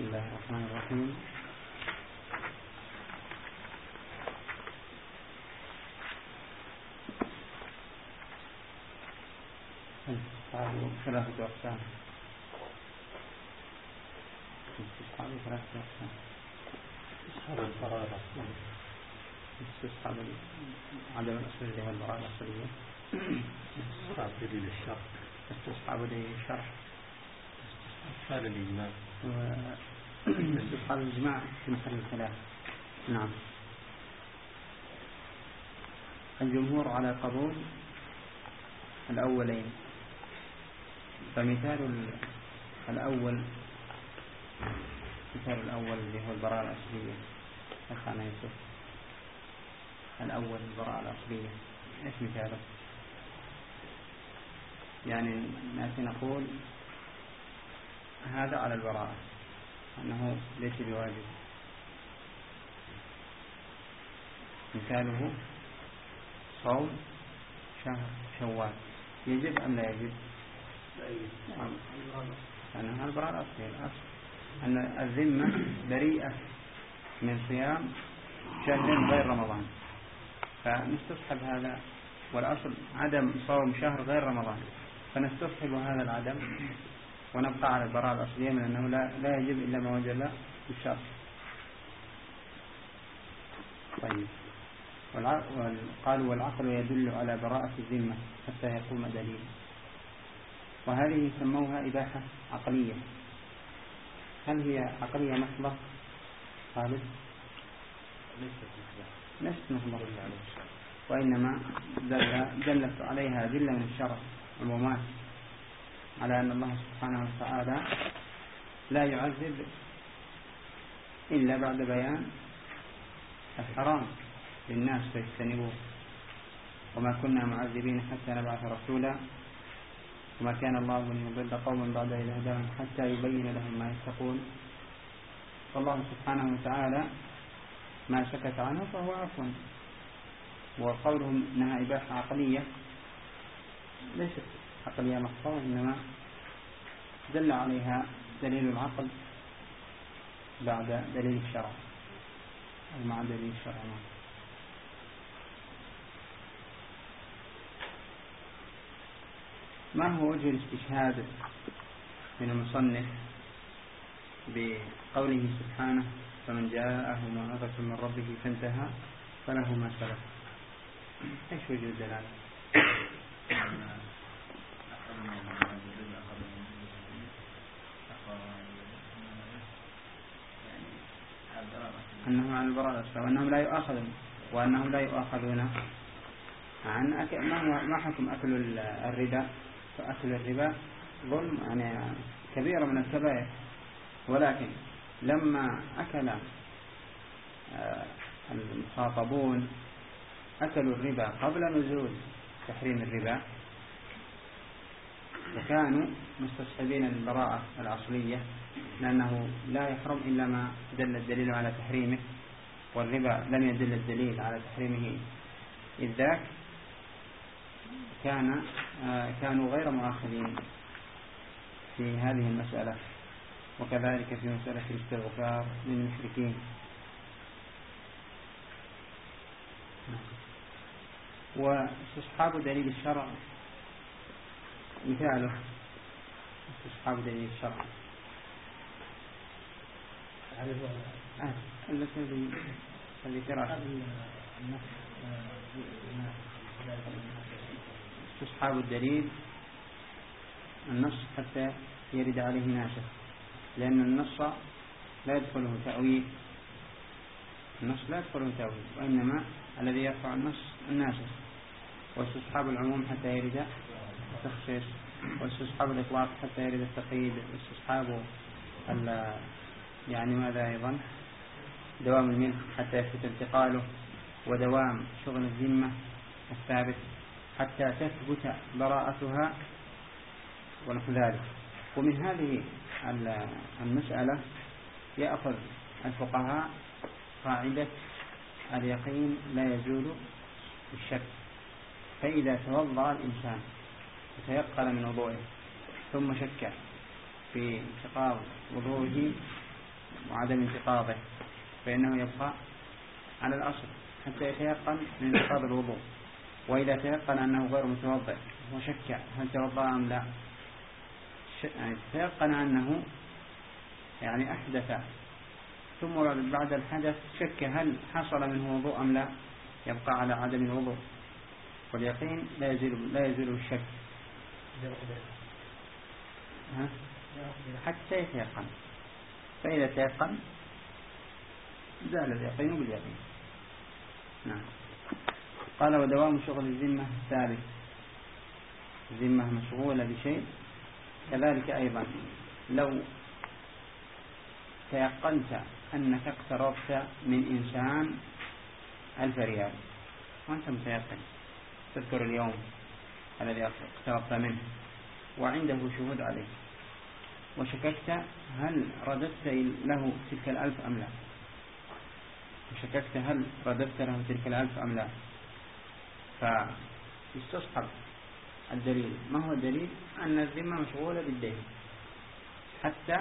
بسم الله الرحمن الرحيم. ثلاثة أقسام. استصحاب البراءة الأصلية، استصحاب عدم الأصلية والبراءة الأصلية، استصحاب دليل الشرع، استصحاب دليل الشرع، استصحاب الإجماع، واستصحاب الإجماع في محل الخلاف. نعم. الجمهور على قبول الأولين، فمثال الأول اللي هو البراءة الأصلية. أخانا يوسف، الأول البراءة الأصلية إيش مثاله؟ يعني نأتي نقول هذا على البراءة أنه ليس بواجب. مثاله صوم شهر شوال، يجب أم لا يجب؟ أنها البراءة الأصلية. الأصل أن الذمة بريئة من صيام شهر غير رمضان، فنستصحب هذا، والأصل عدم صوم شهر غير رمضان، فنستصحب هذا العدم ونبقى على البراءة الأصلية من أنه لا يجب إلا ما وجب بالشرط. طيب، قالوا والعقل يدل على براءة الذمة حتى يقوم دليل، وهذه سموها إباحة عقلية. هل هي عقلية محضة؟ خالد؟ ليست محضة، وإنما دلت عليها أدلة من الشرع عمومات على أن الله سبحانه وتعالى لا يعذب إلا بعد بيان الحرام للناس فيجتنبوه، وما كنا معذبين حتى نبعث رسولا، وما كان الله أن يضل قوما بعد إذ هداهم حتى يبين لهم ما يتقون. فالله سبحانه وتعالى ما سكت عنه فهو عفو. وقولهم إنها إباحة عقلية ليست عقلية محضة، وإنما دل عليها دليل العقل بعد دليل الشرع أو مع دليل الشرع. ما هو وجه الاستشهاد من المصنف بقوله سبحانه فمن جاءه موعظة من ربه فانتهى فله ما سلف؟ ايش وجه الدلالة؟ أنه عن البراءة الأصلية، وأنهم لا يؤاخذون، وأنهم لا يؤاخذون عن ما حكم أكل الربا؟ فأكل الربا ظلم، يعني كبيرة من الكبائر، ولكن لما أكل المخاطبون أكلوا الربا قبل نزول تحريم الربا، وكانوا مستصحبين البراءة الأصلية، لأنه لا يحرم إلا ما دل الدليل على تحريمه، والربا لم يدل الدليل على تحريمه إذ ذاك، كانوا غير مؤاخذين في هذه المسألة، وكذلك في مسألة الاستغفار للمشركين. واستصحاب دليل الشرع مثاله استصحاب دليل الشرع الذي ترى استصحاب الدليل النص حتى يرد عليه ناسخ، لأن النص لا يدخله تأويل، وإنما الذي يرفع النص الناسخ. واستصحاب العموم حتى يرد التخصيص، واستصحاب الإطلاق حتى يرد التقييد، واستصحاب يعني ماذا أيضا؟ دوام الملك حتى يثبت انتقاله، ودوام شغل الذمة الثابت حتى تثبت براءتها ونحو ذلك. ومن هذه المسألة يأخذ الفقهاء قاعدة اليقين لا يزول بالشك، فإذا توضأ الإنسان وتيقن من وضوئه ثم شك في انتقاض وضوئه وعدم انتقاضه، فإنه يبقى على الأصل حتى يتيقن من انتقاض الوضوء. وإذا تيقن أنه غير متوضئ وشك هل توضأ أم لا، يعني تيقن أنه يعني أحدث، ثم بعد الحدث شك هل حصل منه وضوء أم لا، يبقى على عدم الوضوء، واليقين لا يزول الشك حتى يتيقن. فإذا تيقن زال اليقين باليقين. نعم. قال ودوام شغل الذمة ثابت، الذمة مشغولة بشيء. كذلك أيضا لو تيقنت أنك اقترضت من إنسان 1000 ريال وأنت متيقن، تذكر اليوم الذي اقترضت منه وعنده شهود عليه، وشككت هل رددت له تلك 1000 أم لا، وشككت هل رددت له تلك 1000 أم لا، فيستصحب الدليل. ما هو الدليل؟ أن الذمة مشغولة بالدين حتى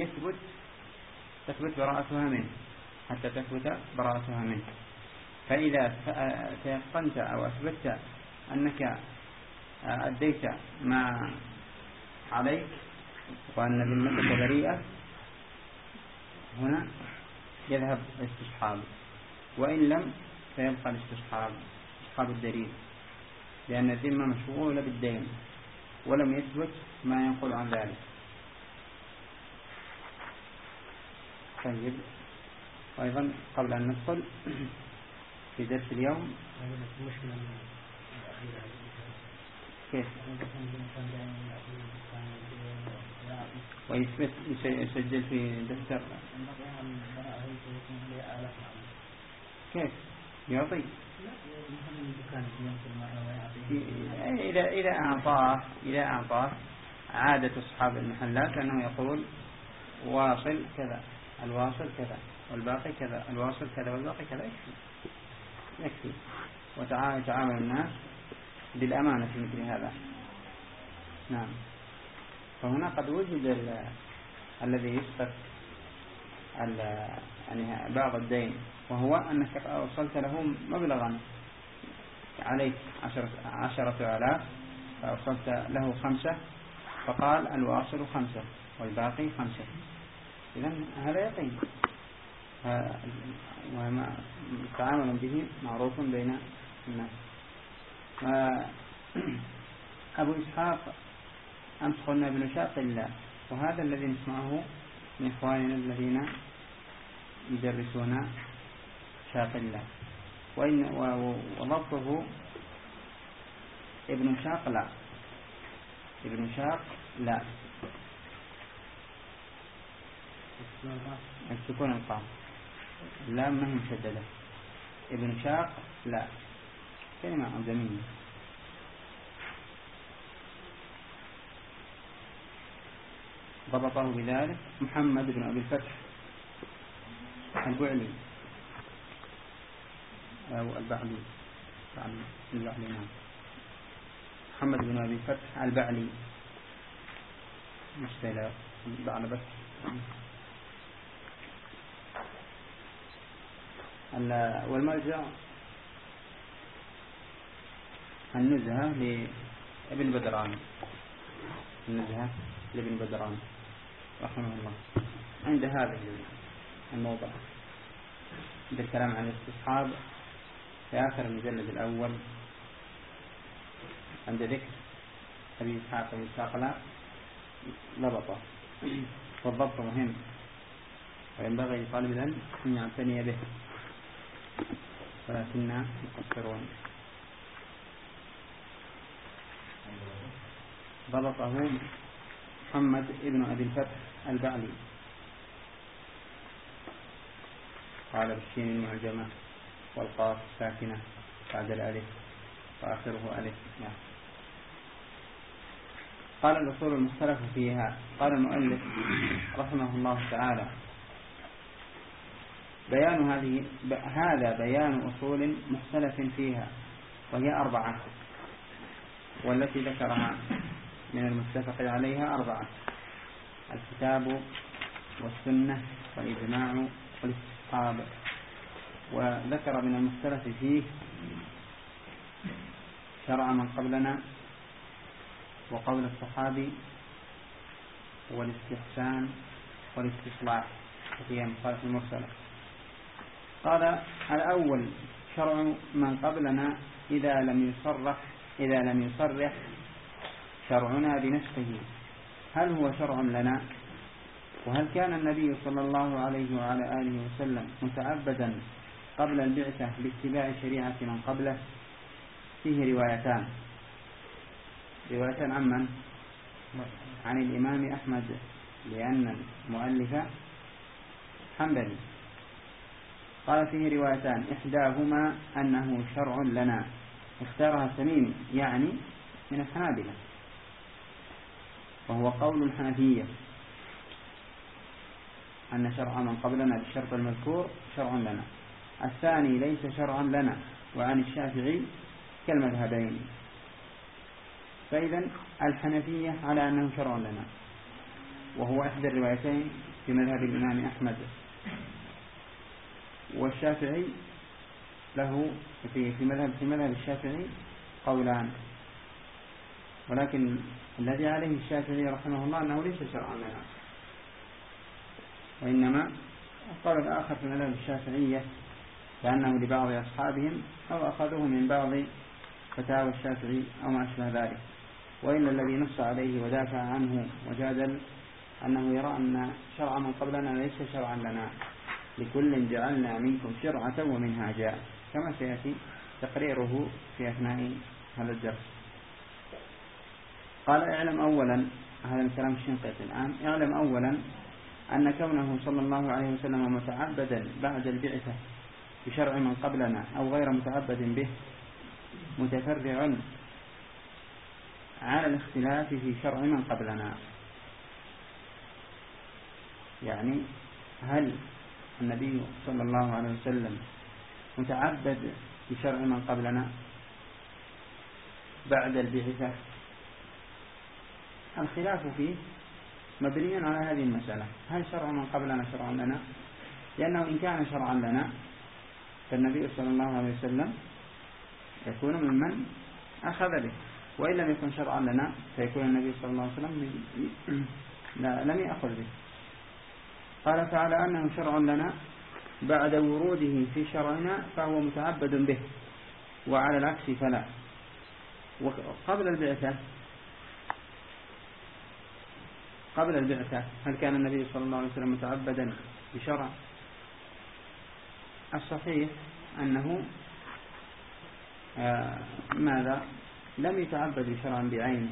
تثبت براءتها منه، حتى تثبت براءتها منه. فإذا تيقنت أو أثبتت أنك أديت ما عليك وأن ذمتك بريئة، هنا يذهب الاستصحاب، وإن لم فيبقى الاستصحاب الدليل، لأن الذمة مشغولة بالدين ولم يثبت ما ينقل عن ذلك. طيب، وأيضا قبل أن ندخل في درس اليوم كيف ويثبت يسجل في دفتر كيف يعطي إذا أعطاه عادة أصحاب المحلات أنه يقول واصل كذا، الواصل كذا، والباقي كذا، الواصل كذا والباقي كذا، يكفي. وتعامل الناس بالأمانة في مثل هذا. نعم. فهنا قد وجد الذي يسقط يعني بعض الدين، وهو أنك أوصلت له مبلغا عليك 10,000 فأوصلت له 5، فقال الواصل 5 والباقي 5، إذن هذا يقين، وما تعامل به معروف بين الناس. أبو إسحاق أمس قلنا ابن شاق الله، وهذا الذي نسمعه من إخواننا الذين يدرسون شاق الله، وضبطه ابن شاق لا، ابن شاق لا، السكون القاف، لا ما هي مشددة. ابن شاق لا، كلمة عجمية. ضبطه بذلك محمد بن أبي الفتح البعلي أو البعلي، نعم، محمد بن أبي الفتح البعلي، مشتلى بعد بس. والمرجع النزهة لابن بدران، النزهة لابن بدران رحمه الله، عند هذا الموضع، عند الكلام عن الاستصحاب في آخر المجلد الأول، عند ذكر أبي إسحاق لا ضبطه، والضبط مهم وينبغي لطالب العلم أن يعتني به، ولكننا مقصرون. ضبطه محمد ابن أبي الفتح البعلي، قال بالشين المعجمة والقاف ساكنة بعد الألف وآخره ألف. قال الأصول المختلف فيها. قال المؤلف رحمه الله تعالى هذا بيان أصول مختلف فيها، وهي 4، والتي ذكرها من المتفق عليها 4: الكتاب والسنة والإجماع والاستصحاب. وذكر من المختلف فيه شرع من قبلنا وقول الصحابي والاستحسان والاستصلاح وهي مخالفة المرسلة. قال الأول شرع من قبلنا إذا لم يصرح شرعنا بنفسه هل هو شرع لنا؟ وهل كان النبي صلى الله عليه وعلى آله وسلم متعبدا قبل البعثة باتباع شريعة من قبله؟ فيه روايتان عن من؟ عن الإمام أحمد، لأن المؤلف حنبلي. قال فيه روايتان إحداهما أنه شرع لنا، اختارها التميمي يعني من الحنابلة، وهو قول الحنفية أن شرع من قبلنا بالشرط المذكور شرع لنا. الثاني ليس شرعا لنا، وعن الشافعي كالمذهبين. فإذا الحنفية على أنه شرع لنا، وهو إحدى الروايتين في مذهب الإمام أحمد. والشافعي له في مذهب الشافعي قولان، ولكن الذي عليه الشافعي رحمه الله أنه ليس شرعا لنا، وإنما القول الآخر في مذهب الشافعية كأنه لبعض أصحابهم أو أخذوه من بعض فتاوى الشافعي أو ما أشبه ذلك. وإلا الذي نص عليه ودافع عنه وجادل أنه يرى أن شرع من قبلنا ليس شرعا لنا، لكل جعلنا منكم شرعة ومنهاجا، كما سيأتي تقريره في أثناء هذا الدرس. قال اعلم أولا، هذا الكلام الشنقيطي الآن، اعلم أولا أن كونه صلى الله عليه وسلم متعبدا بعد البعثة بشرع من قبلنا أو غير متعبد به متفرع على الاختلاف في شرع من قبلنا. يعني هل النبي صلى الله عليه وسلم متعبد بشرع من قبلنا بعد البعثة؟ الخلاف فيه مبني على هذه المسألة، هل شرع من قبلنا شرع لنا؟ لأنه إن كان شرعا لنا فالنبي صلى الله عليه وسلم يكون ممن أخذ به، وإن لم يكن شرعا لنا فيكون النبي صلى الله عليه وسلم لم يأخذ به. قال تعالى أنه شرع لنا بعد وروده في شرعنا فهو متعبد به، وعلى العكس فلا. وقبل البعثة هل كان النبي صلى الله عليه وسلم متعبدا بشرع؟ الصحيح أنه ماذا؟ لم يتعبد بشرعا بعينه،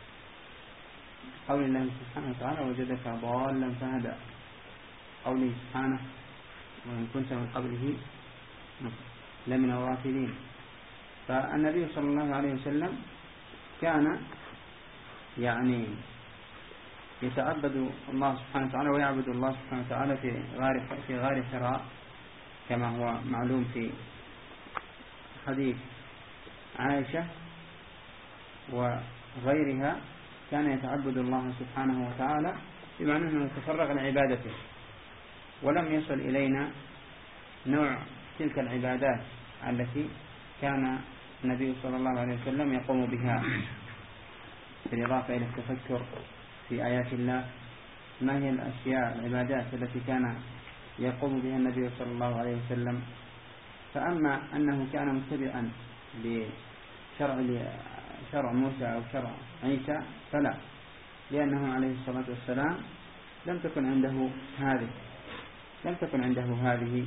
قول الله سبحانه وتعالى وجدك ضالا فهدى، قوله سبحانه وإن كنت من قبله لمن الغافلين. فالنبي صلى الله عليه وسلم كان يعني يتعبد الله سبحانه وتعالى ويعبد الله سبحانه وتعالى في غار حراء، كما هو معلوم في حديث عائشة وغيرها. كان يتعبد الله سبحانه وتعالى بمعنى أنه يتفرغ لعبادته، ولم يصل إلينا نوع تلك العبادات التي كان النبي صلى الله عليه وسلم يقوم بها، بالإضافة إلى التفكر في آيات الله. ما هي الأشياء العبادات التي كان يقوم بها النبي صلى الله عليه وسلم؟ فأما أنه كان متبعا لشرع موسى أو شرع عيسى فلا، لأنه عليه الصلاة والسلام لم تكن عنده هذه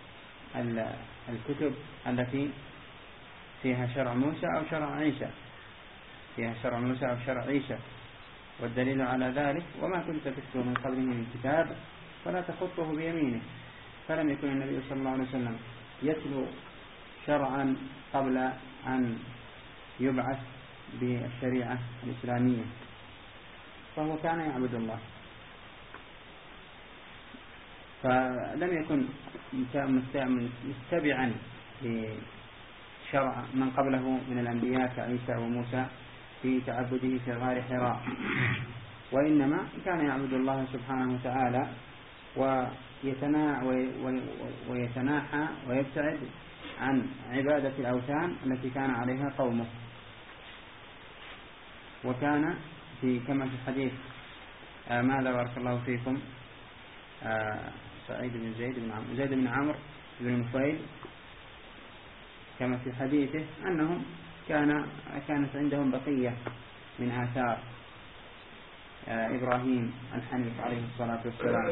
الكتب التي فيها شرع موسى أو شرع عيسى، فيها شرع موسى أو شرع عيسى. والدليل على ذلك وما كنت تتلو من قبله من كتاب فلا تخطه بيمينه. فلم يكن النبي صلى الله عليه وسلم يتلو شرعا قبل أن يبعث بالشريعة الإسلامية، فهو كان يعبد الله، فلم يكن متبعا لشرع من قبله من الأنبياء كعيسى وموسى في تعبده في غار حراء، وإنما كان يعبد الله سبحانه وتعالى ويتناحى ويبتعد عن عبادة الأوثان التي كان عليها قومه. وكان كما في الحديث ماذا بارك الله فيكم سعيد بن زيد بن عمرو بن نفيل، كما في حديثه أنهم كانت عندهم بقية من آثار إبراهيم الحنيف عليه الصلاة والسلام.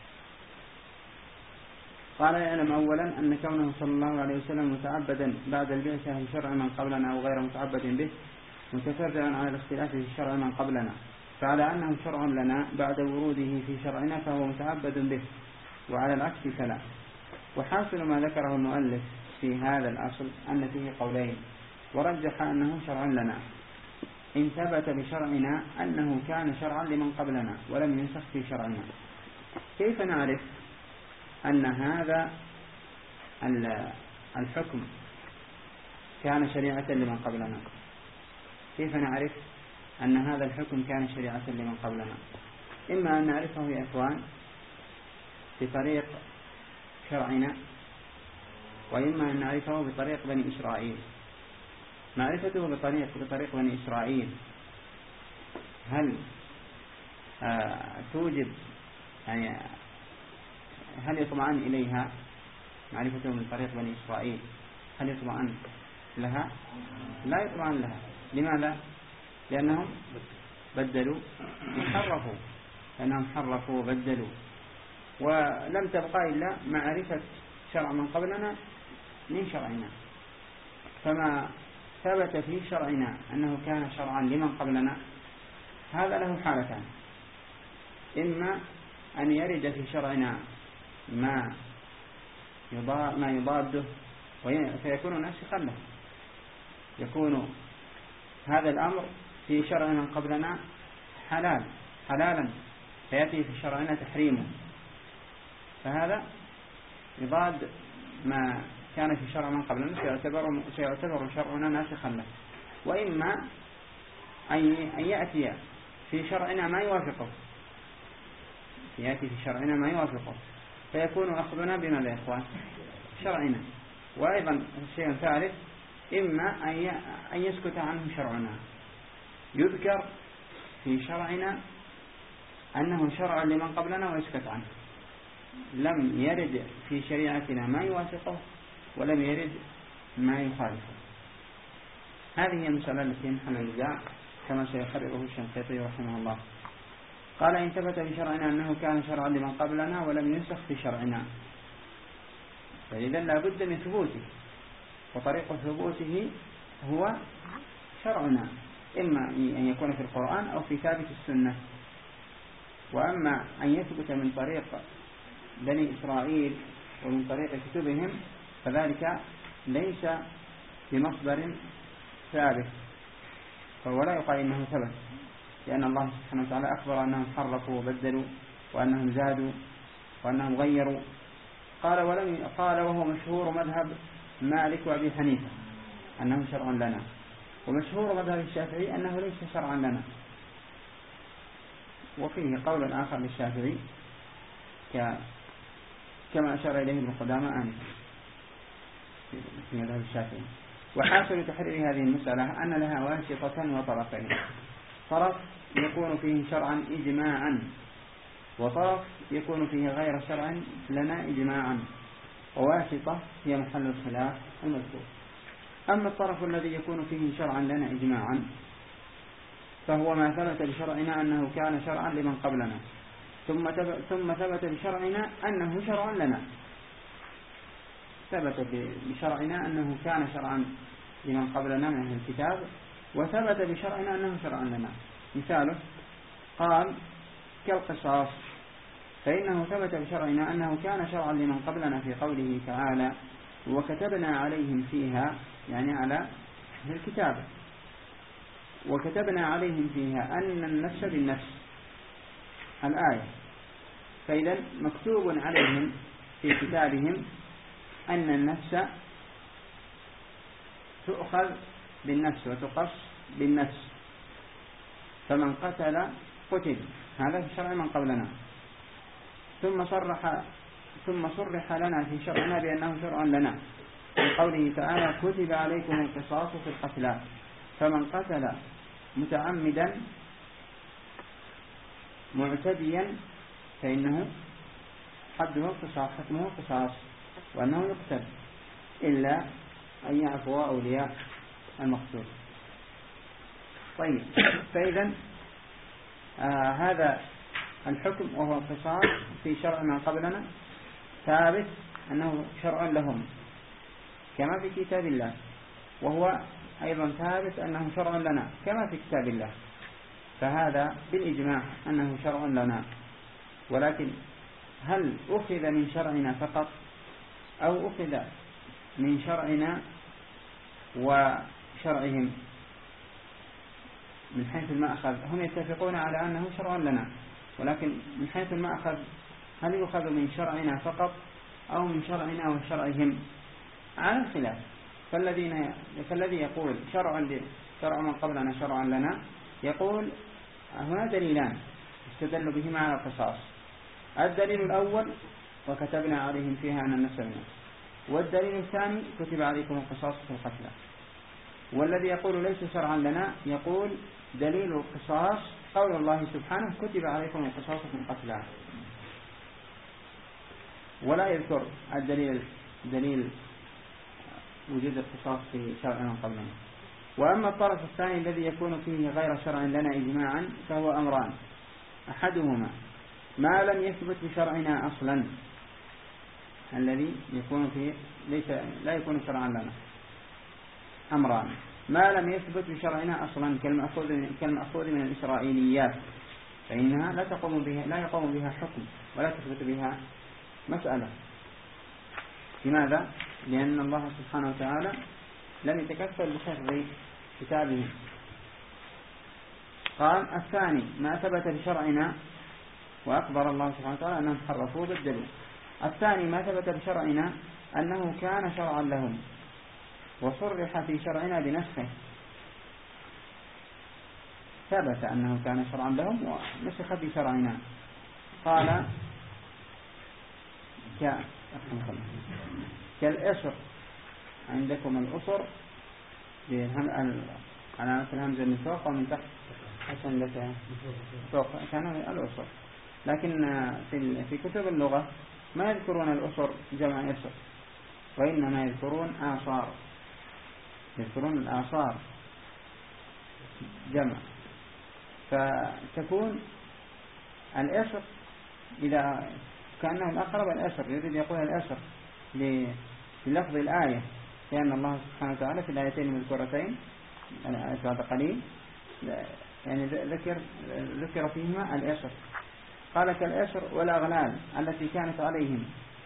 قال يعلم أولا أن كونه صلى الله عليه وسلم متعبدا بعد البعثة بشرع من قبلنا أو غير متعبد به متفرعا على الاختلاف في الشرع من قبلنا، فعلى أنه شرع لنا بعد وروده في شرعنا فهو متعبد به، وعلى العكس فلا. وحاصل ما ذكره المؤلف في هذا الأصل أن فيه قولين، ورجح أنه شرع لنا إن ثبت بشرعنا أنه كان شرعا لمن قبلنا ولم ينسخ في شرعنا. كيف نعرف أن هذا الحكم كان شريعة لمن قبلنا؟ كيف نعرف أن هذا الحكم كان شريعة لمن قبلنا؟ إما أن نعرفه يا إخوان بطريق شرعنا، وإما أن نعرفه بطريق بني إسرائيل. معرفته بطريق بني إسرائيل هل توجب يعني هل يطمئن إليها؟ معرفته من طريق بني إسرائيل هل يطمئن لها؟ لا يطمئن لها. لماذا؟ لأنهم بدلوا وحرفوا، لأنهم حرفوا وبدلوا، ولم تبقى إلا معرفة شرع من قبلنا من شرعنا. فما ثبت في شرعنا أنه كان شرعا لمن قبلنا هذا له حالتان: إما أن يرد في شرعنا ما يضاده فيكون ناسخا له، يكون هذا الأمر في شرع من قبلنا حلالا فيأتي في شرعنا تحريمه، فهذا يضاد ما كان في شرع من قبلنا سيعتبر شرعنا ناسخا له. وإما أن يأتي في شرعنا ما يوافقه، فيكون أخذنا بما يا إخوان شرعنا. وأيضا الشيء الثالث إما أن يسكت عنه شرعنا، يذكر في شرعنا أنه شرع لمن قبلنا ويسكت عنه، لم يرد في شريعتنا ما يوافقه ولم يرد ما يخالفه. هذه هي المسألة التي محل النزاع كما سيحرره الشنقيطي رحمه الله. قال إن ثبت في شرعنا أنه كان شرعا لمن قبلنا ولم ينسخ في شرعنا، فإذا لا بد من ثبوته، وطريق ثبوته هو شرعنا، إما أن يكون في القرآن أو في ثابت السنة. وأما أن يثبت من طريق بني إسرائيل ومن طريق كتبهم فذلك ليس بمصدر ثابت، فهو لا يقال إنه ثبت، لأن الله سبحانه وتعالى أخبر أنهم حرفوا وبدلوا وأنهم زادوا وأنهم غيروا. قال وهو مشهور مذهب مالك وأبي حنيفة أنه شرع لنا، ومشهور مذهب الشافعي أنه ليس شرعا لنا. وفيه قول آخر للشافعي كما أشار إليه ابن قدامة آنفا في مذهب الشافعي. وحاصل تحرير هذه المسألة أن لها واسطة وطرفين: طرف يكون فيه شرعا إجماعا، وطرف يكون فيه غير شرع لنا إجماعا، وواسطة هي محل الخلاف المذكور. أما الطرف الذي يكون فيه شرعا لنا إجماعا فهو ما ثبت بشرعنا أنه كان شرعا لمن قبلنا ثم ثبت بشرعنا أنه شرعا لنا. ثبت بشرعنا أنه كان شرعا لمن قبلنا من أهل الكتاب، وثبت بشرعنا أنه شرعا لنا. مثاله قال كالقصاص، فإنه ثبت بشرعنا أنه كان شرعا لمن قبلنا في قوله تعالى وكتبنا عليهم فيها، يعني على أهل الكتاب، وكتبنا عليهم فيها أن النفس بالنفس الآية. فإذا مكتوب عليهم في كتابهم أن النفس تؤخذ بالنفس وتقص بالنفس، فمن قتل قتل، هذا في شرع من قبلنا. ثم صرح لنا في شرعنا بأنه شرع لنا في قوله تعالى كتب عليكم القصاص في القتلى فمن قتل متعمدا معتديا فإنه حكمه قصاص وأنه يقتل إلا أن يعفو أولياء المقتول. طيب، فإذا هذا الحكم وهو القصاص في شرع من قبلنا ثابت أنه شرع لهم كما في كتاب الله، وهو أيضا ثابت أنه شرع لنا كما في كتاب الله، فهذا بالإجماع أنه شرع لنا. ولكن هل أخذ من شرعنا فقط أو أخذ من شرعنا وشرعهم؟ من حيث المأخذ هم يتفقون على أنه شرع لنا، ولكن من حيث المأخذ هل يؤخذ من شرعنا فقط أو من شرعنا وشرعهم؟ على الخلاف. فالذي يقول شرع من قبلنا شرعا لنا يقول هنا دليلان استدلوا بهما على القصاص. الدليل الأول وكتبنا عليهم فيها أن النفس بالنفس، والدليل الثاني كتب عليكم القصاص في القتلى. والذي يقول ليس شرعا لنا يقول دليل القصاص قول الله سبحانه كتب عليكم القصاص في القتلى، ولا يذكر دليل وجود القصاص في شرع من قبلنا. وأما الطرف الثاني الذي يكون فيه غير شرع لنا إجماعا فهو أمران: أحدهما ما لم يثبت بشرعنا أصلا، الذي يكون فيه لا يكون شرعا لنا. أمران: ما لم يثبت بشرعنا أصلا كالمأخوذ من الإسرائيليات، فإنها لا يقوم بها حكم ولا تثبت بها مسألة. لماذا؟ لأن الله سبحانه وتعالى لم يتكفل بحفظ كتابه. قال الثاني ما ثبت بشرعنا، وأخبر الله سبحانه وتعالى أنهم حرفوه بدلوا. الثاني ما ثبت بشرعنا أنه كان شرعا لهم وصرح في شرعنا بنسخه، ثبت أنه كان شرعا لهم ونسخ بشرعنا. قال كالأسر، عندكم الأسر علامة الهمزة من فوق ومن تحت عشان لك فوق كان الأسر، لكن في كتب اللغة ما يذكرون الأسر جمع أسر، وإنما يذكرون الآثار جمع. فتكون الأسر إذا كأنه أقرب الأسر يريد يقول الأسر للفظ الآية، لأن الله سبحانه وتعالى في الآيتين المذكورتين الآية بعد قليل يعني ذكر فيهما الأسر. قال كالأسر والأغلال التي كانت عليهم،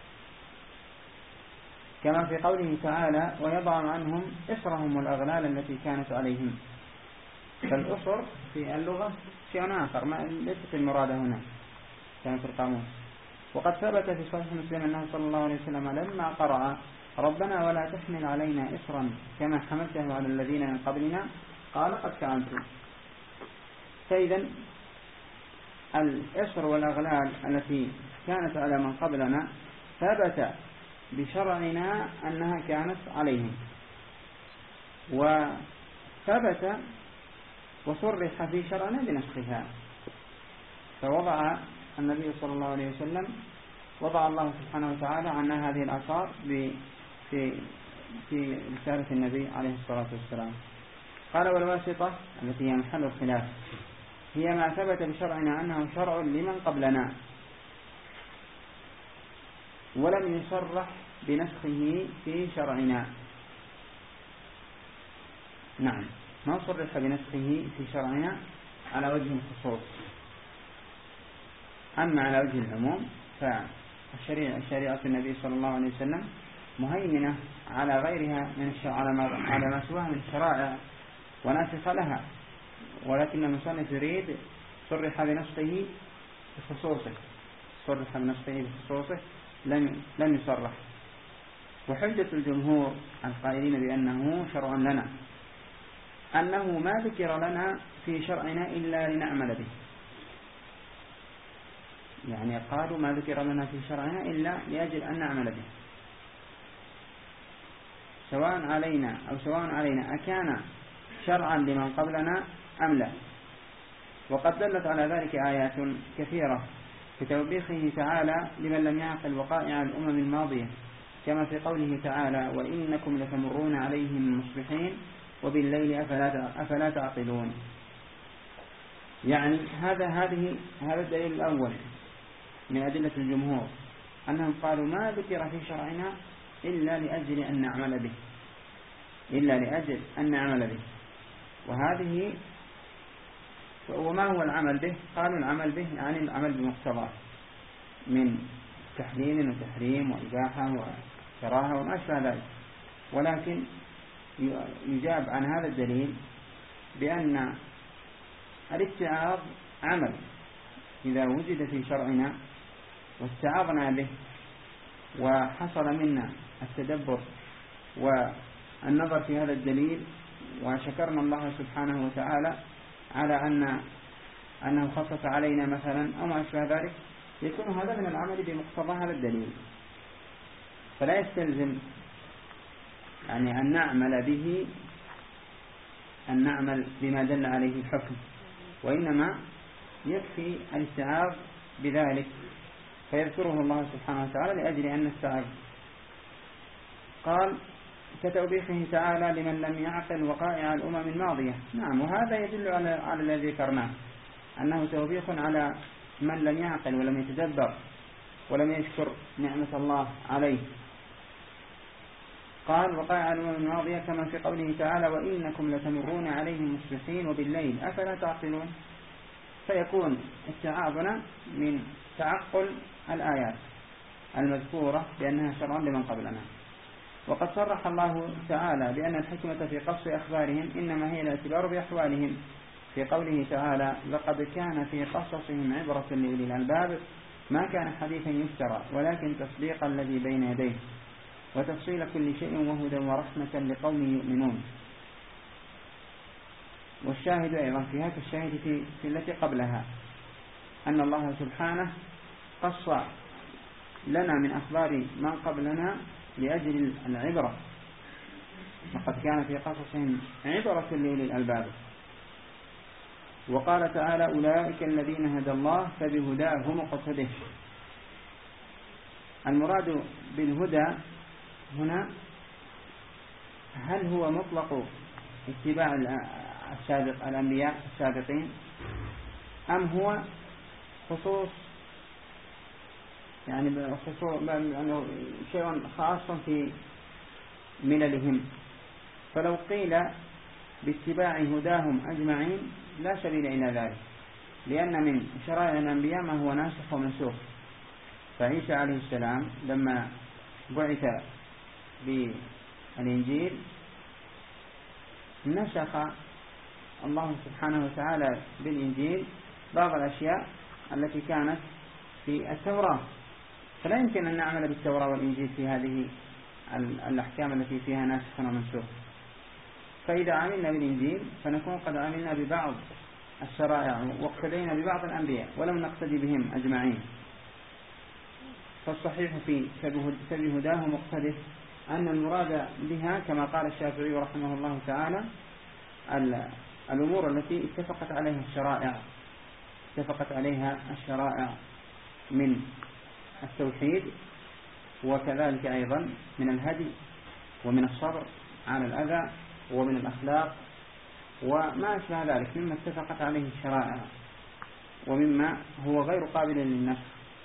كما في قوله تعالى ويضع عنهم إسرهم والأغلال التي كانت عليهم. فالأسر في اللغة شيء آخر ليست المرادة هنا كان في القاموس. وقد ثبت في صحيح مسلم أنه صلى الله عليه وسلم لما قرأ ربنا ولا تحمل علينا إسرا كما حملته على الذين من قبلنا قال قد فعلت. فإذا الإسر والأغلال التي كانت على من قبلنا ثبت بشرعنا أنها كانت عليهم، وثبت وصرح في شرعنا بنسخها. فوضع النبي صلى الله عليه وسلم وضع الله سبحانه وتعالى عنا هذه الآثار في رسالة النبي عليه الصلاة والسلام. قال والواسطة التي هي محل الخلاف هي ما ثبت بشرعنا أنه شرع لمن قبلنا ولم يصرح بنسخه في شرعنا. نعم، ما صرح بنسخه في شرعنا على وجه الخصوص. أما على وجه العموم فشريعة النبي صلى الله عليه وسلم مهيمنة على غيرها على ما سواها من الشرائع وناسخ لها، ولكن المصنف يريد صرح بنسخه بخصوصه لم يصرح. وحجة الجمهور القائلين بأنه شرع لنا أنه ما ذكر لنا في شرعنا إلا لنعمل به، يعني قالوا ما ذكر لنا في شرعنا إلا لأجل أن نعمل به، سواء علينا أكان شرعا لمن قبلنا أم لا. وقد دلت على ذلك آيات كثيرة في توبيخه تعالى لمن لم يعقل وقائع الأمم الماضية، كما في قوله تعالى: وإنكم لتمرون عليهم مصبحين وبالليل أفلا تعقلون. يعني هذا الدليل الأول من أدلة الجمهور، أنهم قالوا ما ذكر في شرعنا إلا لأجل أن نعمل به. وما هو العمل به؟ قالوا العمل به يعني العمل بمقتضاه من تحليل وتحريم وإباحة وكراهة وما أشبه ذلك. ولكن يجاب عن هذا الدليل بأن الاستعاض عمل إذا وجد في شرعنا واستعاضنا به وحصل منا التدبر والنظر في هذا الدليل وشكرنا الله سبحانه وتعالى على أنه خصص علينا مثلا أو ما أشبه ذلك، يكون هذا من العمل بمقتضى هذا الدليل. فلا يستلزم يعني أن نعمل بما دل عليه الحكم، وإنما يكفي الاستعاذ بذلك فيذكره الله سبحانه وتعالى لأجل أن نستعذ. قال: كتوبيخه تعالى لمن لم يعقل وقائع الأمم الماضية. نعم، وهذا يدل على الذي ذكرناه، أنه توبيخ على من لم يعقل ولم يتدبر ولم يشكر نعمة الله عليه. قال: وقائع الأمم الماضية، كما في قوله تعالى: وإنكم لتمرون عليهم مصبحين وبالليل أفلا تعقلون. فيكون استعاذنا من تعقل الآيات المذكورة بأنها شرع لمن قبلنا. وقد صرح الله تعالى بأن الحكمة في قص أخبارهم إنما هي الاعتبار بأحوالهم، في قوله تعالى: لقد كان في قصصهم عبرة لأولي الألباب ما كان حديثا يفترى ولكن تصديق الذي بين يديه وتفصيل كل شيء وهدى ورحمة لقوم يؤمنون. والشاهد أيضا في هذا الشاهد في التي قبلها أن الله سبحانه قص لنا من أخبار من قبلنا لأجل العبرة. لقد كان في قصصهم عبرة لأولي الألباب. وقال تعالى: أولئك الذين هدى الله فبهداه مقتده. المراد بالهدى هنا هل هو مطلق اتباع الأنبياء السابقين، أم هو خصوص يعني شيء خاص في مللهم؟ فلو قيل باتباع هداهم أجمعين لا سبيل إلى ذلك، لأن من شرائع الأنبياء ما هو ناسخ ومنسوخ. فعيسى عليه السلام لما بعث بالإنجيل نسخ الله سبحانه وتعالى بالإنجيل بعض الأشياء التي كانت في التوراة، فلا يمكن أن نعمل بالتوراة والإنجيل في هذه الأحكام التي فيها ناسخ ومنسوخ. فإذا عملنا بالإنجيل فنكون قد عملنا ببعض الشرائع واقتدينا ببعض الأنبياء ولم نقتدي بهم أجمعين. فالصحيح في فبهداه مقتده أن المراد بها كما قال الشافعي رحمه الله تعالى الأمور التي اتفقت عليها الشرائع من التوحيد، وكذلك أيضا من الهدي ومن الصبر على الأذى ومن الأخلاق وما أشبه ذلك مما اتفقت عليه الشرائع ومما هو غير قابل للنسخ.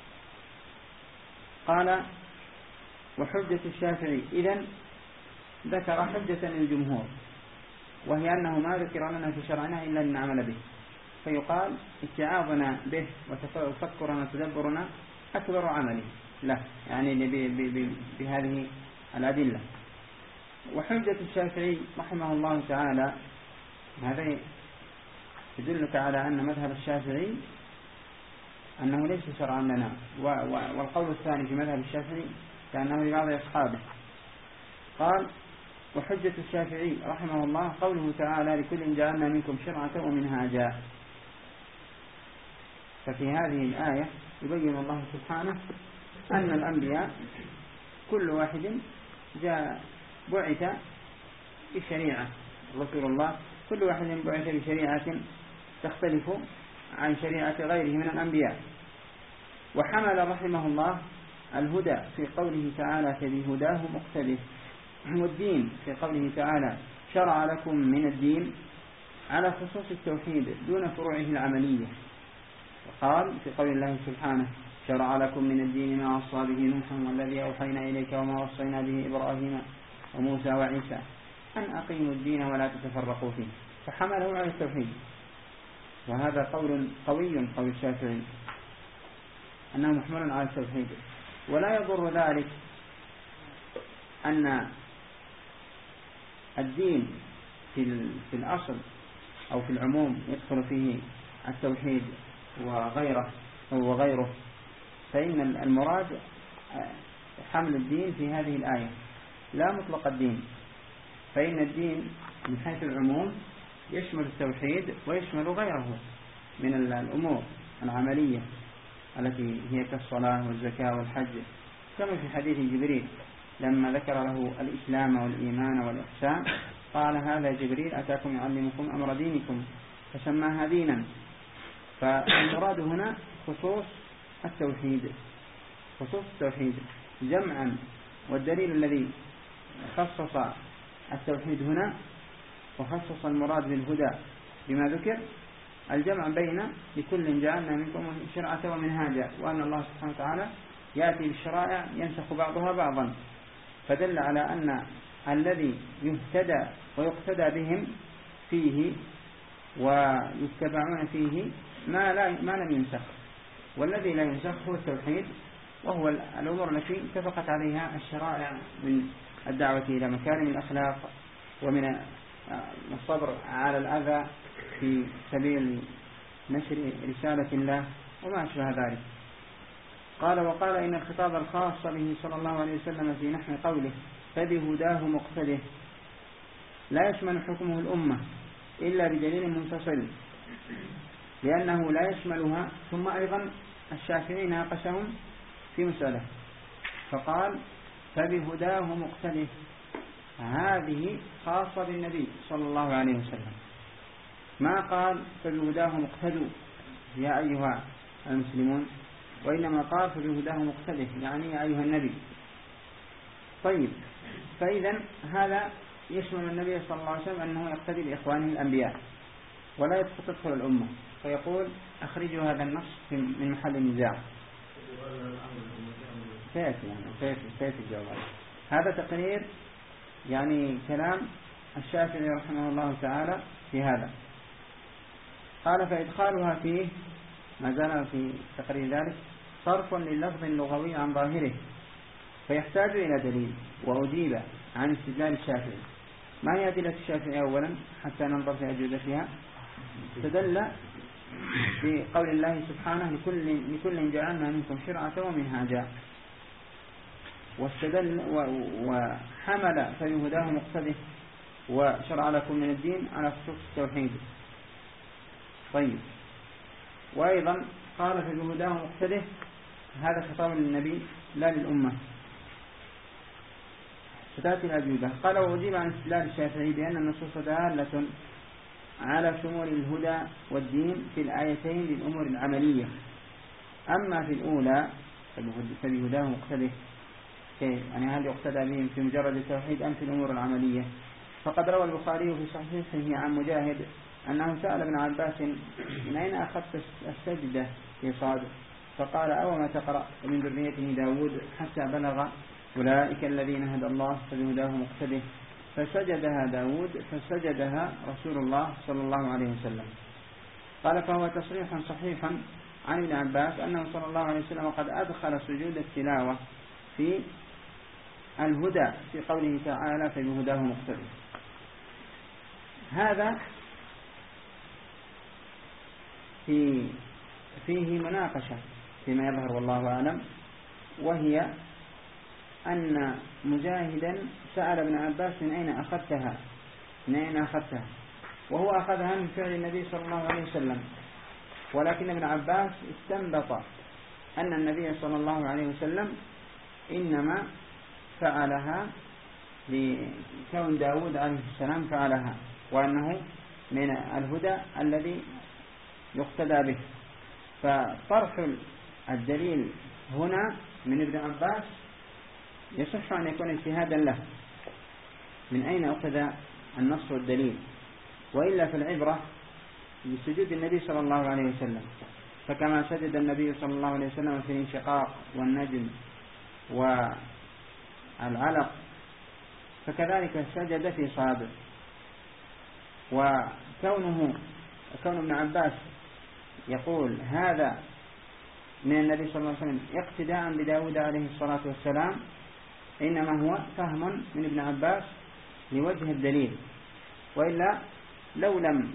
قال: وحجة الشافعي إذن ذكر حجة للجمهور، وهي أنه ما ذكر لنا في شرعنا إلا أن نعمل به، فيقال اتعاظنا به وتفكرنا وتدبرنا أكبر عمله له، يعني بهذه الأدلة. وحجة الشافعي رحمه الله تعالى هذا يدلك على أن مذهب الشافعي أنه ليس شرعا لنا، والقول الثاني في مذهب الشافعي كأنه لبعض أصحابه. قال: وحجة الشافعي رحمه الله قوله تعالى: لكل جعلنا منكم شرعة ومنهاجا. ففي هذه الآية يبين الله سبحانه أن الأنبياء كل واحد جاء بعث بشريعة، رسول الله كل واحد بعث بشريعة تختلف عن شريعة غيره من الأنبياء. وحمل رحمه الله الهدى في قوله تعالى فبهداه مقتدف، والدين في قوله تعالى شرع لكم من الدين على خصوص التوحيد دون فروعه العملية. وقال في قول الله سبحانه شرع لكم من الدين ما وصى به نوحا والذي أوحينا إليك وما وصينا به إبراهيم وموسى وعيسى أن أقيموا الدين ولا تتفرقوا فيه، فحمله على التوحيد. وهذا قول قوي، قول الشافعي أنه محمل على التوحيد. ولا يضر ذلك أن الدين في الأصل أو في العموم يدخل فيه التوحيد وغيره، فإن المراد حمل الدين في هذه الآية لا مطلق الدين، فإن الدين من حيث العموم يشمل التوحيد ويشمل غيره من الأمور العملية التي هي كالصلاة والزكاة والحج، كما في حديث جبريل لما ذكر له الإسلام والإيمان والإحسان قال هذا جبريل أتاكم يعلمكم أمر دينكم فسماها دينا. فالمراد هنا خصوص التوحيد جمعا، والدليل الذي خصص التوحيد هنا وخصص المراد بالهدى بما ذكر الجمع بين لكل جعلنا منكم شرعة ومنهاجا، وأن الله سبحانه وتعالى يأتي بالشرائع ينسخ بعضها بعضا، فدل على أن الذي يهتدى ويقتدى بهم فيه ويتبعون فيه ما لم ينسخ، والذي لا ينسخ هو التوحيد، وهو الأمور التي اتفقت عليها الشرائع من الدعوة إلى مكارم الأخلاق ومن الصبر على الأذى في سبيل نشر رسالة الله وما أشبه ذلك. وقال إن الخطاب الخاص به صلى الله عليه وسلم في نحو قوله فبهداه مقتده لا يشمل حكمه الأمة إلا بدليل منفصل، لأنه لا يشملها. ثم أيضا الشافعي ناقشهم في مسألة فقال فبهداه مقتده، هذه خاصة بالنبي صلى الله عليه وسلم، ما قال فبهداه مقتدوا يا أيها المسلمون، وإنما قال فبهداه مقتده يعني يا أيها النبي. طيب، فإذا هذا يشمل النبي صلى الله عليه وسلم أنه يقتدي بإخوانه الأنبياء ولا تدخل الأمة، فيقول أخرجوا هذا النص من محل النزاع. سيأتي الجواب. هذا تقرير يعني كلام الشافعي رحمه الله تعالى في هذا. قال فإدخالها فيه ما زال في تقرير ذلك صرف لللفظ اللغوي عن ظاهره، فيحتاج إلى دليل. وأجيب عن استدلال الشافعي. ما هي أدلة الشافعي أولا حتى ننظر في أجوبتها؟ استدل في قول الله سبحانه لكل جعلنا منكم شرعة ومنهاجا، واستدل وحمل فبهداه مقتده وشرع لكم من الدين على خصوص التوحيد. طيب، وأيضا قال فبهداه مقتده هذا خطاب للنبي لا للأمة. ستأتي الأجوبة. قال وأجيب عن استدلال الشافعي بأن النصوص دالة على شمول الهدى والدين في الآيتين للأمور العملية، أما في الأولى فبهداه مقتده كيف؟ يعني هل يقتدى بهم في مجرد التوحيد أم في الأمور العملية؟ فقد روى البخاري في صحيحه عن مجاهد أنه سأل ابن عباس من أين أخذت السجدة في صاد؟ فقال أوما تقرأ ومن ذريته داود حتى بلغ أولئك الذين هدى الله فبهداه مقتده، فسجدها داود فسجدها رسول الله صلى الله عليه وسلم. قال فهو تصريح صحيحا عن ابن عباس أنه صلى الله عليه وسلم قد أدخل سجود التلاوة في الهدى في قوله تعالى فبهداه مقتده. هذا فيه مناقشة فيما يظهر والله أعلم، وهي أن مجاهدا سأل ابن عباس من أين أخذتها، وهو أخذها من فعل النبي صلى الله عليه وسلم، ولكن ابن عباس استنبط أن النبي صلى الله عليه وسلم إنما فعلها لكون داود عليه السلام فعلها، وأنه من الهدى الذي يقتدى به. فطرح الدليل هنا من ابن عباس يصح أن يكون اجتهادا له، من أين أخذ النص والدليل؟ وإلا في العبرة بسجود النبي صلى الله عليه وسلم، فكما سجد النبي صلى الله عليه وسلم في الانشقاق والنجم والعلق فكذلك سجد في صابر. وكون ابن عباس يقول هذا من النبي صلى الله عليه وسلم اقتداء بداود عليه الصلاة والسلام، إنما هو فهم من ابن عباس لوجه الدليل، وإلا لو لم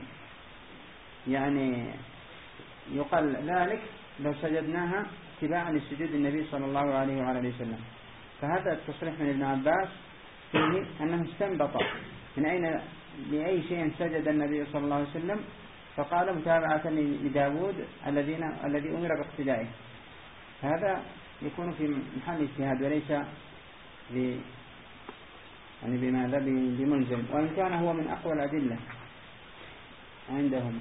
يقال ذلك لو سجدناها اتباعا لسجود النبي صلى الله عليه وعلى وسلم. فهذا التصريح من ابن عباس فيه أنه استنبط من أين لأي شيء سجد النبي صلى الله عليه وسلم، فقال متابعة لداود الذي أمر باقتدائه. هذا يكون في محل اجتهاد وليس بملزم، وإن كان هو من أقوى الأدلة عندهم.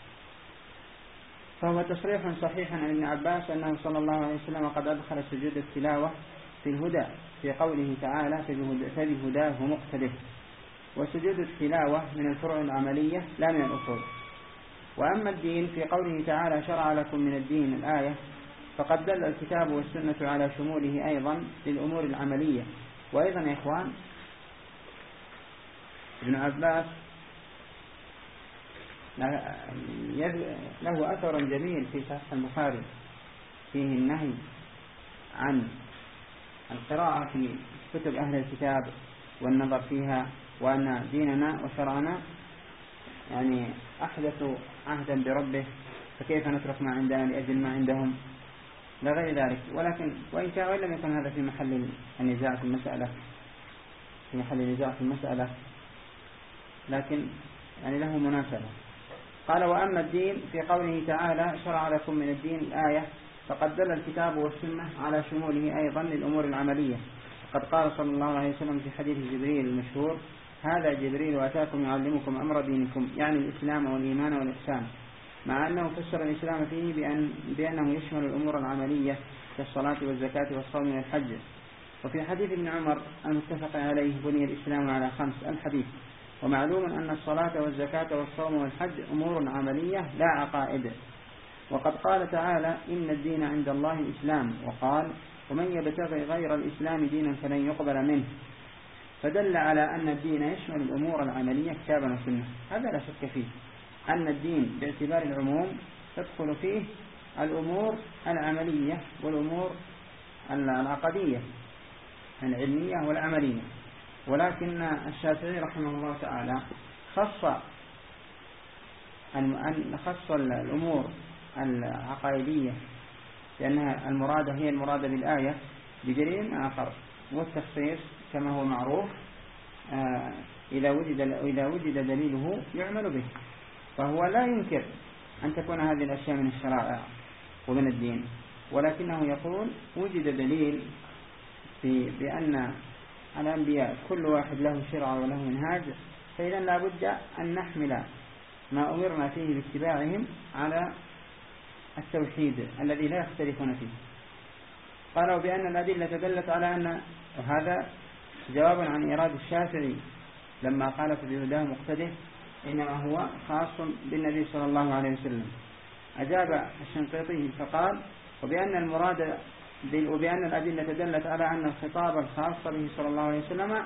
فهو تصريح صحيح عن ابن عباس أنه صلى الله عليه وسلم قد أدخل سجود التلاوة في الهدى في قوله تعالى فبهداه مقتده. وسجود التلاوة من الفروع العملية لا من الأصول. وأما الدين في قوله تعالى شرع لكم من الدين الآية، فقد دل الكتاب والسنة على شموله أيضا للأمور العملية. وأيضا يا إخوان ابن عباس له أثر جميل في صحيح البخاري فيه النهي عن القراءة في كتب أهل الكتاب والنظر فيها، وأن ديننا وشرعنا أحدثوا عهدا بربه، فكيف نترك ما عندنا لأجل ما عندهم لا غير ذلك. ولكن وإن لم يكن هذا في محل النزاع في المسألة لكن له مناسبة. قال وأما الدين في قوله تعالى شرع لكم من الدين الآية، فقد دل الكتاب والسنة على شموله أيضا للأمور العملية. قد قال صلى الله عليه وسلم في حديث جبريل المشهور هذا جبريل وأتاكم يعلمكم أمر دينكم، يعني الإسلام والإيمان والإحسان، مع أنه فسر الإسلام فيه بأنه يشمل الأمور العملية كالصلاة والزكاة والصوم والحج. وفي حديث ابن عمر المتفق عليه بني الإسلام على 5 الحديث. ومعلوم أن الصلاة والزكاة والصوم والحج أمور عملية لا عقائد. وقد قال تعالى إن الدين عند الله الإسلام، وقال ومن يبتغي غير الإسلام دينا فلن يقبل منه. فدل على أن الدين يشمل الأمور العملية كتابا وسنة. هذا لا شك فيه أن الدين باعتبار العموم تدخل فيه الأمور العملية والأمور العقدية العلمية والعملية. ولكن الشافعي رحمه الله تعالى خص الأمور العقائدية لأنها هي المرادة بالآية بدليل آخر، والتخصيص كما هو معروف إذا وجد دليله يعمل به. فهو لا ينكر أن تكون هذه الأشياء من الشرائع ومن الدين، ولكنه يقول وجد دليل بأن الأنبياء كل واحد له شرع وله منهاج، فإذا لا بد أن نحمل ما أمرنا فيه باتباعهم على التوحيد الذي لا يختلفون فيه. قالوا بأن الأدلة دلت على أن، وهذا جواب عن إرادة الشافعي لما قال فبهداه مقتده إنما هو خاص بالنبي صلى الله عليه وسلم. أجاب الشنقيطي فقال وبأن الأدلة دلت على أن الخطاب الخاص به صلى الله عليه وسلم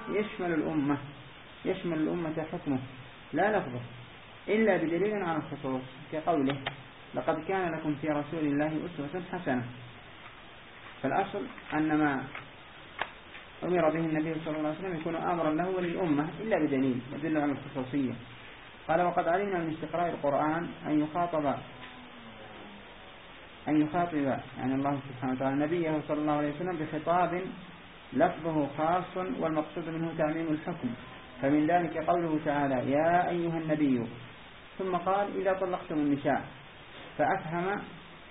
يشمل الأمة حكمه لا لفظه إلا بدليل على الخصوص، كقوله لقد كان لكم في رسول الله أسوة حسنة. فالأصل أن ما أمر به النبي صلى الله عليه وسلم يكون أمرا له وللأمة إلا بدليل يدل على الخصوصية. قال وقد علمنا من استقراء القرآن أن يخاطب يعني الله سبحانه وتعالى نبيه صلى الله عليه وسلم بخطاب لفظه خاص والمقصود منه تعميم الحكم. فمن ذلك قوله تعالى يا أيها النبي، ثم قال إذا طلقتم النساء، فأفهم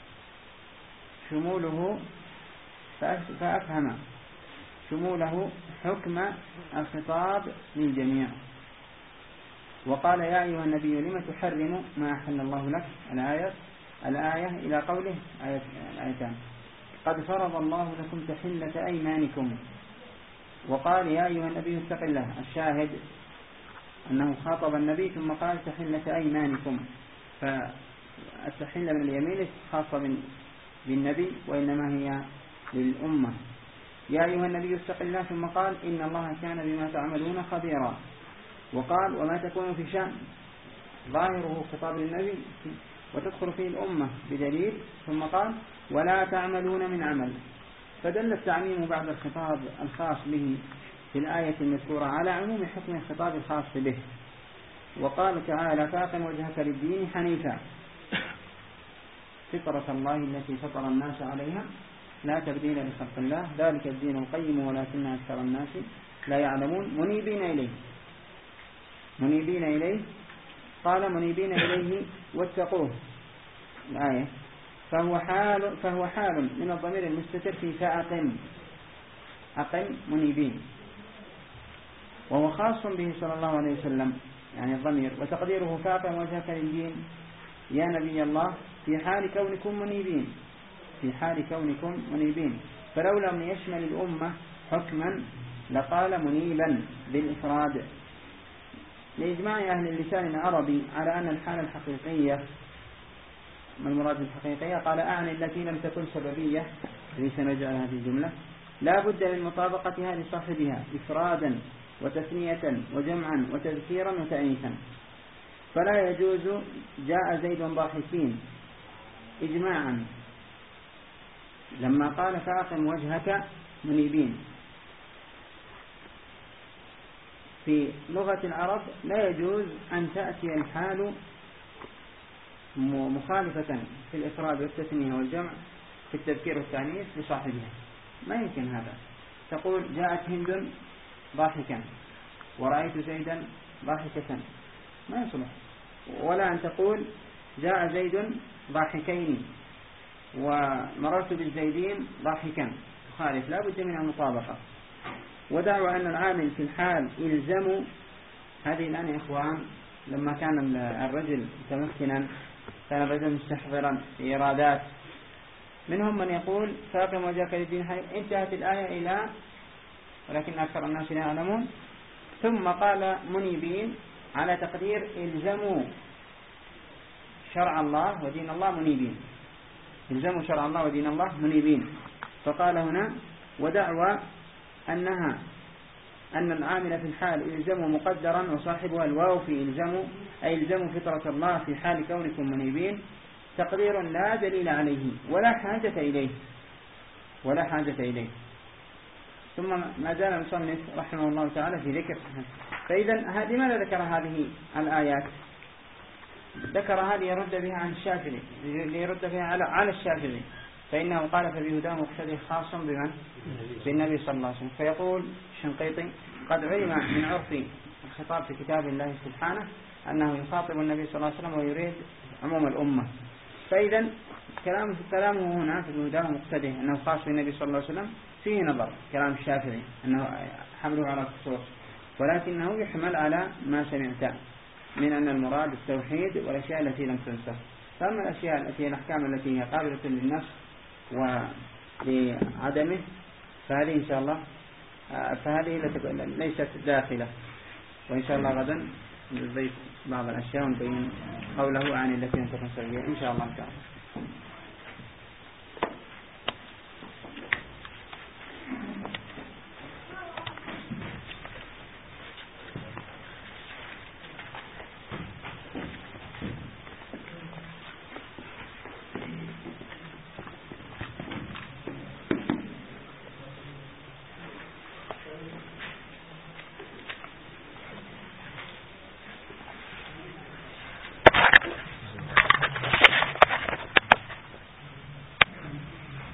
شموله حكم الخطاب للجميع. وقال يا أيها النبي لم تحرم ما أحل الله لك، الآية إلى قوله الآيتان قد فرض الله لكم تحلة أيمانكم. وقال يا أيها النبي اتق الله، الشاهد أنه خاطب النبي ثم قال تحلة أيمانكم، فالتحلة من اليمين خاصة بالنبي وإنما هي للأمة. يا أيها النبي اتق الله ثم قال إن الله كان بما تعملون خبيرا. وقال وما تكون في شأن، ظاهره خطاب للنبي وتدخل فيه الأمة بدليل، ثم قال ولا تعملون من عمل، فدل التعميم بعد الخطاب الخاص به في الآية المذكورة على عموم حكم الخطاب الخاص به. وقال تعالى فأقم وجهك للدين حنيفا فطرة الله التي فطر الناس عليها لا تبديل لخلق الله ذلك الدين القيم ولكن أكثر الناس لا يعلمون. منيبين إليه قال منيبين إليه واتقوه الآية، فهو حال من الضمير المستتر في فأقم منيبين، وهو خاص به صلى الله عليه وسلم يعني الضمير، وتقديره فأقم وجهك للدين يا نبي الله في حال كونكم منيبين، فلو لم يشمل الأمة حكما لقال منيبا بالإفراد، لإجماع أهل اللسان العربي على أن الحالة الحقيقية، ما المراد بالحقيقية؟ قال أعني التي لم تكن سببية، الذي سنجعلها في الجملة لا بد من مطابقتها لصاحبها إفرادا وتثنية وجمعا وتذكيرا وتأنيثا، فلا يجوز جاء زيد ضاحكين إجماعا لما قال فأقم وجهك منيبين. في لغة العرب لا يجوز أن تأتي الحال مخالفة في الإفراد والتثنية والجمع في التذكير والتأنيث لصاحبها، ما يمكن هذا. تقول جاءت هند ضاحكا ورأيت زيدا ضاحكة، ما يصلح. ولا أن تقول جاء زيد ضاحكين ومررت بالزيدين ضاحكا، خالف، لا بد من المطابقة. ودعوا أن العامل في الحال إلزموا، هذه الآن يا إخوان لما كان الرجل متمكنا كان الرجل مستحضرا في إيرادات، منهم من يقول فاقم وجهك للدين حنيفا، انتهت الآية إلى ولكن أكثر الناس لا يعلمون، ثم قال منيبين على تقدير إلزموا شرع الله ودين الله منيبين، إلزموا شرع الله ودين الله منيبين. فقال هنا ودعوى أن العامل في الحال إلزموا مقدرا وصاحبها الواو في إلزموا، أي إلزموا فطرة الله في حال كونكم منيبين، تقدير لا دليل عليه ولا حاجة إليه. ثم ما زال المصنف رحمه الله تعالى في ذكر، فإذا لماذا ذكر هذه الآيات؟ ذكر هذه يرد بها عن الشافعي، ليرد بها على الشافعي، فإنه قال فبهداه مقتدي خاص بمن؟ بالنبي صلى الله عليه وسلم. فيقول الشنقيطي قد علم من عرف الخطاب في كتاب الله سبحانه أنه يخاطب النبي صلى الله عليه وسلم ويريد عموم الأمة، فإذا كلامه هنا في بهداه مقتدي أنه خاص بالنبي صلى الله عليه وسلم فيه نظر، كلام الشافعي أنه حمله على الخصوص، ولكنه يحمل على ما سمعت من أن المراد التوحيد والأشياء التي لم تنسخ. فأما الأشياء التي الأحكام التي هي قابلة للنسخ ولعدمه فهذه إن شاء الله ليست داخلة، وإن شاء الله غدا نضيف بعض الأشياء ونبين قوله عن التي لم تكن سببية إن شاء الله تعالى.